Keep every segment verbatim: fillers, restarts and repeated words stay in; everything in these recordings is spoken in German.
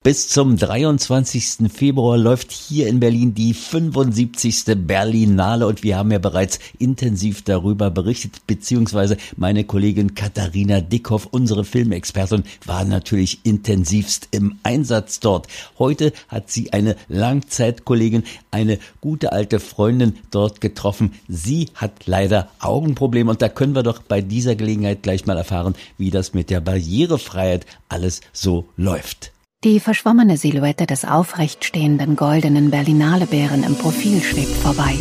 Bis zum dreiundzwanzigsten Februar läuft hier in Berlin die fünfundsiebzigste Berlinale und wir haben ja bereits intensiv darüber berichtet, beziehungsweise meine Kollegin Katharina Dickhoff, unsere Filmexpertin, war natürlich intensivst im Einsatz dort. Heute hat sie eine Langzeitkollegin, eine gute alte Freundin dort getroffen. Sie hat leider Augenprobleme und da können wir doch bei dieser Gelegenheit gleich mal erfahren, wie das mit der Barrierefreiheit alles so läuft. Die verschwommene Silhouette des aufrecht stehenden goldenen Berlinale-Bären im Profil schwebt vorbei.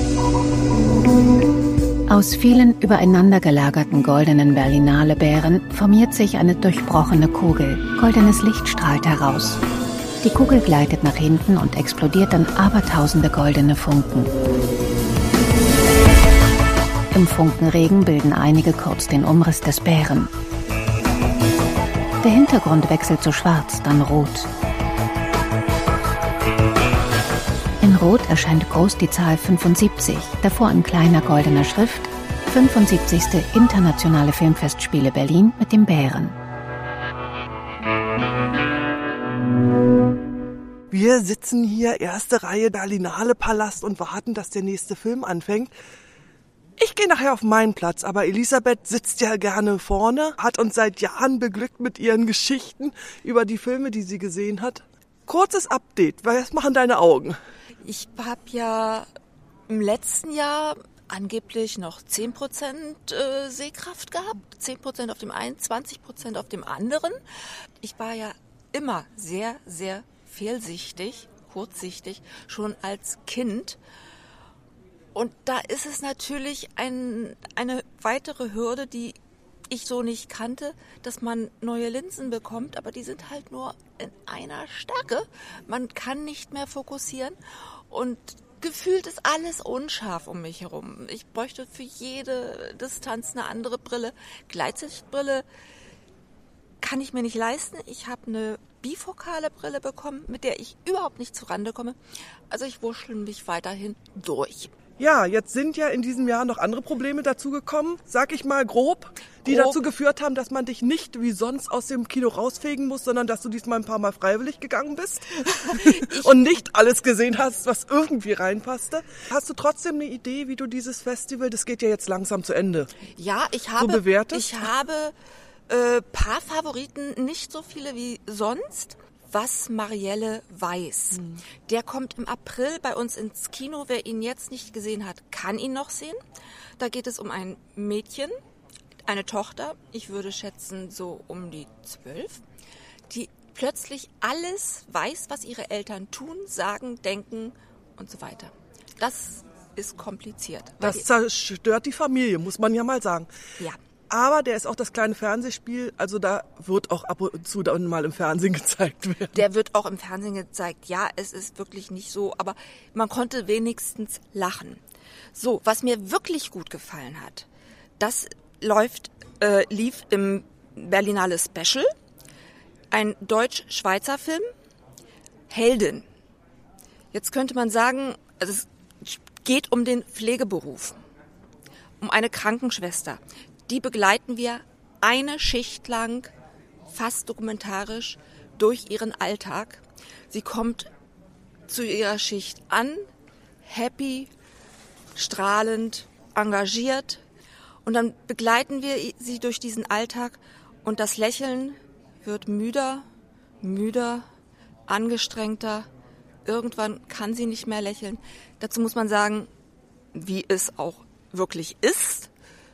Aus vielen übereinander gelagerten goldenen Berlinale-Bären formiert sich eine durchbrochene Kugel. Goldenes Licht strahlt heraus. Die Kugel gleitet nach hinten und explodiert in abertausende goldene Funken. Im Funkenregen bilden einige kurz den Umriss des Bären. Der Hintergrund wechselt zu schwarz, dann rot. In Rot erscheint groß die Zahl fünfundsiebzig, davor in kleiner goldener Schrift fünfundsiebzigste Internationale Filmfestspiele Berlin mit dem Bären. Wir sitzen hier, erste Reihe Berlinale Palast und warten, dass der nächste Film anfängt. Ich gehe nachher auf meinen Platz, aber Elisabeth sitzt ja gerne vorne, hat uns seit Jahren beglückt mit ihren Geschichten über die Filme, die sie gesehen hat. Kurzes Update, was machen deine Augen? Ich habe ja im letzten Jahr angeblich noch zehn Prozent äh, Sehkraft gehabt, zehn Prozent auf dem einen, zwanzig Prozent auf dem anderen. Ich war ja immer sehr, sehr fehlsichtig, kurzsichtig, schon als Kind. Und da ist es natürlich ein, eine weitere Hürde, die ich so nicht kannte, dass man neue Linsen bekommt, aber die sind halt nur in einer Stärke. Man kann nicht mehr fokussieren und gefühlt ist alles unscharf um mich herum. Ich bräuchte für jede Distanz eine andere Brille. Gleitsichtbrille kann ich mir nicht leisten. Ich habe eine bifokale Brille bekommen, mit der ich überhaupt nicht zurande komme. Also ich wurschtel mich weiterhin durch. Ja, jetzt sind ja in diesem Jahr noch andere Probleme dazugekommen, sag ich mal grob, die grob. dazu geführt haben, dass man dich nicht wie sonst aus dem Kino rausfegen muss, sondern dass du diesmal ein paar Mal freiwillig gegangen bist und nicht alles gesehen hast, was irgendwie reinpasste. Hast du trotzdem eine Idee, wie du dieses Festival, das geht ja jetzt langsam zu Ende, ja, ich habe, so bewertest? Ich habe äh, paar Favoriten, nicht so viele wie sonst. Was Marielle weiß. Hm. Der kommt im April bei uns ins Kino. Wer ihn jetzt nicht gesehen hat, kann ihn noch sehen. Da geht es um ein Mädchen, eine Tochter, ich würde schätzen so um die zwölf, die plötzlich alles weiß, was ihre Eltern tun, sagen, denken und so weiter. Das ist kompliziert. Das zerstört die Familie, muss man ja mal sagen. Ja. Aber der ist auch das kleine Fernsehspiel, also da wird auch ab und zu dann mal im Fernsehen gezeigt werden. Der wird auch im Fernsehen gezeigt. Ja, es ist wirklich nicht so, aber man konnte wenigstens lachen. So, was mir wirklich gut gefallen hat, das läuft, äh, lief im Berlinale Special, ein deutsch-schweizer Film, Heldin. Jetzt könnte man sagen, also es geht um den Pflegeberuf, um eine Krankenschwester. Die begleiten wir eine Schicht lang, fast dokumentarisch, durch ihren Alltag. Sie kommt zu ihrer Schicht an, happy, strahlend, engagiert. Und dann begleiten wir sie durch diesen Alltag und das Lächeln wird müder, müder, angestrengter. Irgendwann kann sie nicht mehr lächeln. Dazu muss man sagen, wie es auch wirklich ist.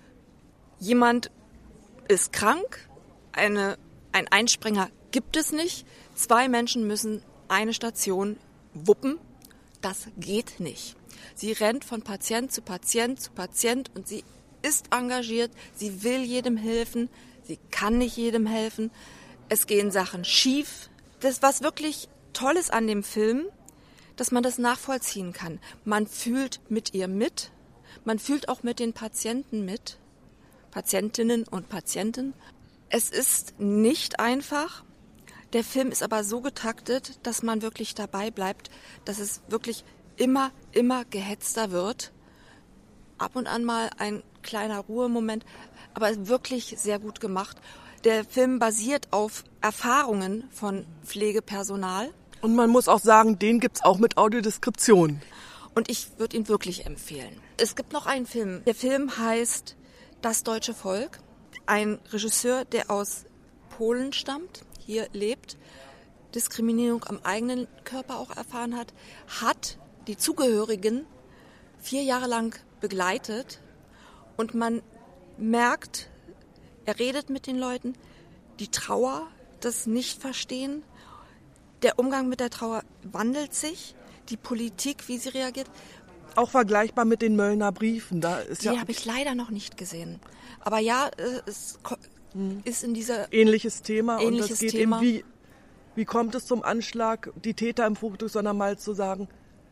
Jemand ist krank, eine, ein Einspringer gibt es nicht. Zwei Menschen müssen eine Station wuppen. Das geht nicht. Sie rennt von Patient zu Patient zu Patient und sie ist engagiert. Sie will jedem helfen. Sie kann nicht jedem helfen. Es gehen Sachen schief. Das, was wirklich toll ist an dem Film, dass man das nachvollziehen kann. Man fühlt mit ihr mit. Man fühlt auch mit den Patienten mit. Patientinnen und Patienten. Es ist nicht einfach. Der Film ist aber so getaktet, dass man wirklich dabei bleibt, dass es wirklich immer, immer gehetzter wird. Ab und an mal ein kleiner Ruhemoment, aber wirklich sehr gut gemacht. Der Film basiert auf Erfahrungen von Pflegepersonal. Und man muss auch sagen, den gibt's auch mit Audiodeskription. Und ich würde ihn wirklich empfehlen. Es gibt noch einen Film. Der Film heißt Das deutsche Volk. Ein Regisseur, der aus Polen stammt, hier lebt, Diskriminierung am eigenen Körper auch erfahren hat, hat die Zugehörigen vier Jahre lang begleitet und man merkt, er redet mit den Leuten, die Trauer, das Nichtverstehen, der Umgang mit der Trauer wandelt sich, die Politik, wie sie reagiert. Auch vergleichbar mit den Möllner Briefen. Da ist Die ja habe ich leider noch nicht gesehen. Aber ja, es ist in dieser... ähnliches Thema. Ähnliches und das geht Thema. eben, wie, wie kommt es zum Anschlag, die Täter im Fokus, sondern mal zu sagen,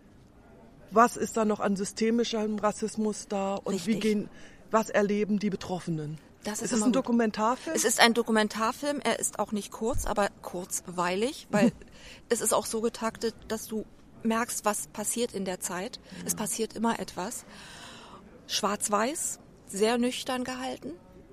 was ist da noch an systemischem Rassismus da und Richtig. wie gehen, was erleben die Betroffenen? Das ist ist es immer ein gut. Dokumentarfilm? Es ist ein Dokumentarfilm, er ist auch nicht kurz, aber kurzweilig, weil es ist auch so getaktet, dass du merkst, was passiert in der Zeit. Es passiert immer etwas. Schwarz-Weiß, sehr nüchtern gehalten.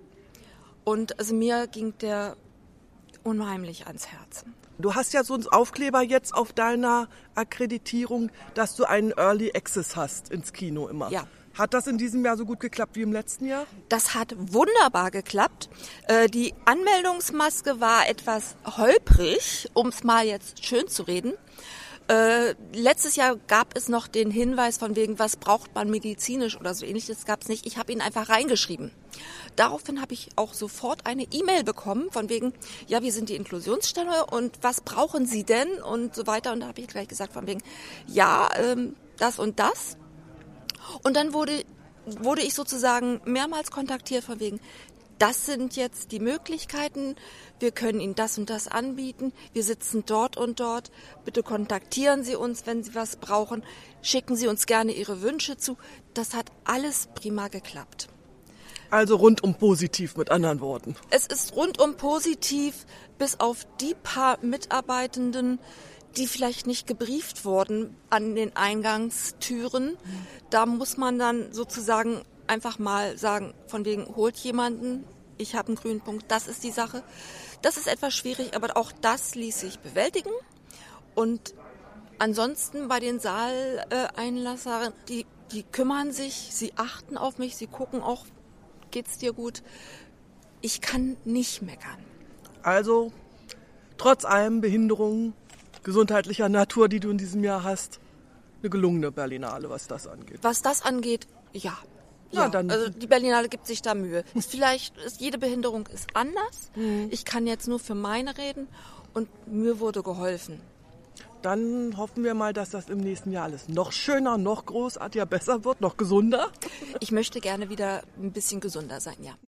Und also mir ging der unheimlich ans Herz. Du hast ja so einen Aufkleber jetzt auf deiner Akkreditierung, dass du einen Early Access hast ins Kino immer. Ja. Hat das in diesem Jahr so gut geklappt wie im letzten Jahr? Das hat wunderbar geklappt. Äh, die Anmeldungsmaske war etwas holprig, um es mal jetzt schön zu reden. Äh, letztes Jahr gab es noch den Hinweis von wegen, was braucht man medizinisch oder so ähnlich. Das gab es nicht. Ich habe ihn einfach reingeschrieben. Daraufhin habe ich auch sofort eine E-Mail bekommen von wegen, ja, wir sind die Inklusionsstelle und was brauchen Sie denn und so weiter. Und da habe ich gleich gesagt von wegen, ja, ähm, das und das. Und dann wurde, wurde ich sozusagen mehrmals kontaktiert von wegen, das sind jetzt die Möglichkeiten, wir können Ihnen das und das anbieten, wir sitzen dort und dort, bitte kontaktieren Sie uns, wenn Sie was brauchen, schicken Sie uns gerne Ihre Wünsche zu. Das hat alles prima geklappt. Also rundum positiv mit anderen Worten. Es ist rundum positiv, bis auf die paar Mitarbeitenden, die vielleicht nicht gebrieft wurden an den Eingangstüren. Da muss man dann sozusagen einfach mal sagen, von wegen, holt jemanden, ich habe einen grünen Punkt, das ist die Sache. Das ist etwas schwierig, aber auch das ließ sich bewältigen. Und ansonsten bei den Saaleinlassern, die, die kümmern sich, sie achten auf mich, sie gucken auch, geht's dir gut? Ich kann nicht meckern. Also, trotz allem Behinderungen, gesundheitlicher Natur, die du in diesem Jahr hast, eine gelungene Berlinale, was das angeht. Was das angeht, ja. Na, Ja, dann- also die Berlinale gibt sich da Mühe. Ist vielleicht, ist, jede Behinderung ist anders. Mhm. Ich kann jetzt nur für meine reden und mir wurde geholfen. Dann hoffen wir mal, dass das im nächsten Jahr alles noch schöner, noch großartiger, besser wird, noch gesunder. Ich möchte gerne wieder ein bisschen gesunder sein, ja.